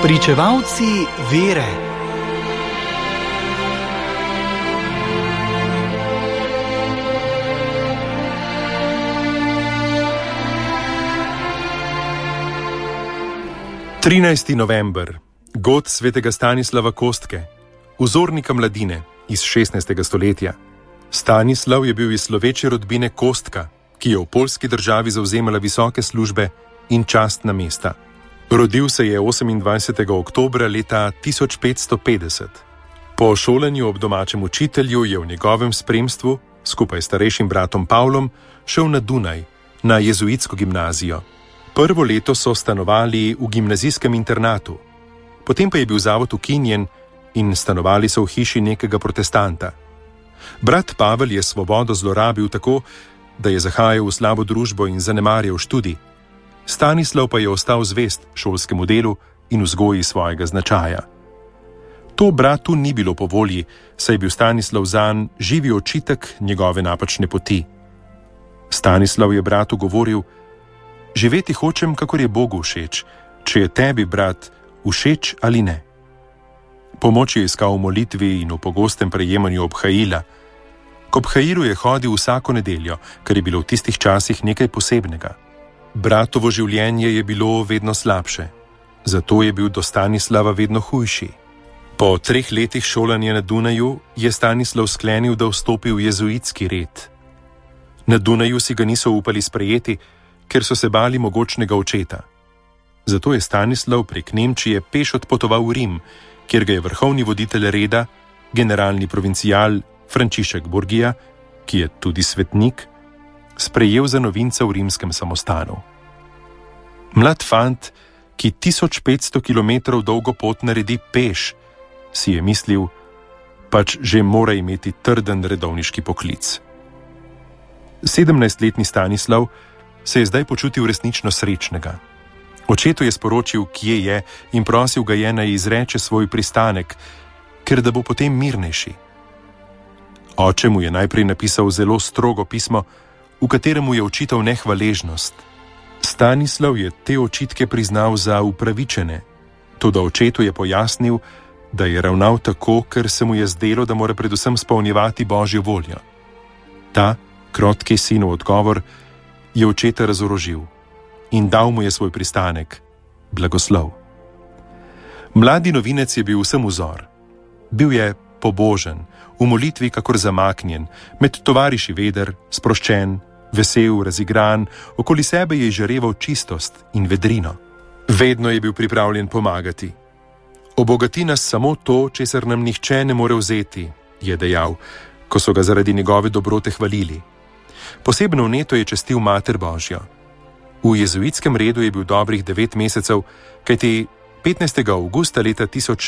Pričevalci vere. November, god svetega Stanislava Kostke, vzornika mladine iz 16. stoletja. Stanislav je bil iz sloveče rodbine Kostka, ki je v poljski državi zavzemala visoke službe in častna mesta. Rodil se je 28. oktobra leta 1550. Po šolanju ob domačem učitelju je v njegovem spremstvu, skupaj s starejšim bratom Pavlom, šel na Dunaj, na jezuitsko gimnazijo. Prvo leto so stanovali v gimnazijskem internatu, potem pa je bil zavod ukinjen in stanovali so v hiši nekega protestanta. Brat Pavel je svobodo zlorabil tako, da je zahajal v slabo družbo in zanemarjal študij. Stanislav pa je ostal zvest šolskemu delu in vzgoji svojega značaja. To bratu ni bilo po volji, saj je bil Stanislav zanj živi očitek njegove napačne poti. Stanislav je bratu govoril: živeti hočem, kakor je Bogu všeč, če je tebi, brat, všeč ali ne. Pomoč je iskal v molitvi in v pogostem prejemanju obhajila. K obhajilu je hodil vsako nedeljo, kar je bilo v tistih časih nekaj posebnega. Bratovo življenje je bilo vedno slabše, zato je bil do Stanislava vedno hujši. Po 3 letih šolanja na Dunaju je Stanislav sklenil, da vstopi v jezuitski red. Na Dunaju si ga niso upali sprejeti, ker so se bali mogočnega očeta. Zato je Stanislav prek Nemčije peš odpotoval v Rim, kjer ga je vrhovni voditelj reda, generalni provincial Frančišek Borgia, ki je tudi svetnik, sprejel za novinca v rimskem samostanu. Mlad fant, ki 1500 kilometrov dolgo pot naredi peš, si je mislil, pač že mora imeti trden redovniški poklic. 17-letni Stanislav se je zdaj počutil resnično srečnega. Očetu je sporočil, kje je, in prosil ga je, naj izreče svoj pristanek, ker da bo potem mirnejši. Oče mu je najprej napisal zelo strogo pismo, v katerem je očital nehvaležnost. Stanislav je te očitke priznal za upravičene, toda očetu je pojasnil, da je ravnal tako, ker se mu je zdelo, da mora predvsem spolnjevati Božjo voljo. Ta, krotki sinov odgovor, je očeta razorožil in dal mu je svoj pristanek, blagoslov. Mladi novinec je bil vsem vzor. Bil je pobožen, v molitvi kakor zamaknjen, med tovariši veder, sproščen, vesel, razigran, okoli sebe je izžareval čistost in vedrino. Vedno je bil pripravljen pomagati. Obogati nas samo to, česar nam nihče ne more vzeti, je dejal, ko so ga zaradi njegove dobrote hvalili. Posebno vneto je častil Mater Božjo. V jezuitskem redu je bil dobrih 9 mesecev, kajti 15. avgusta leta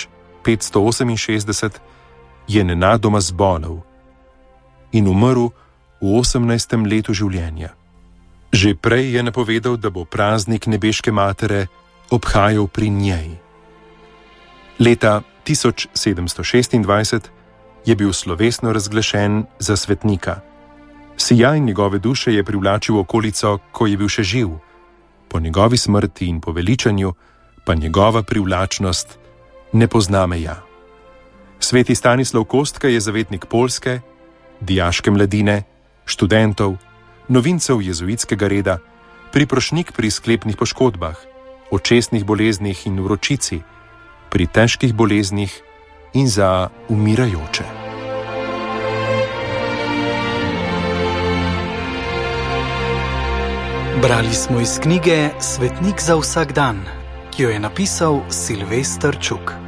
1568 je nenadoma zbolel in umrl v 18. letu življenja. Že prej je napovedal, da bo praznik nebeške matere obhajal pri njej. Leta 1726 je bil slovesno razglašen za svetnika. Sijaj njegove duše je privlačil okolico, ko je bil še živ. Po njegovi smrti in poveličanju pa njegova privlačnost ne pozna meja. Sveti Stanislav Kostka je zavetnik Poljske, dijaške mladine, študentov, novincev jezuitskega reda, priprošnik pri sklepnih poškodbah, očesnih boleznih in vročici, pri težkih boleznih in za umirajoče. Brali smo iz knjige Svetnik za vsak dan, ki jo je napisal Silvester Čuk.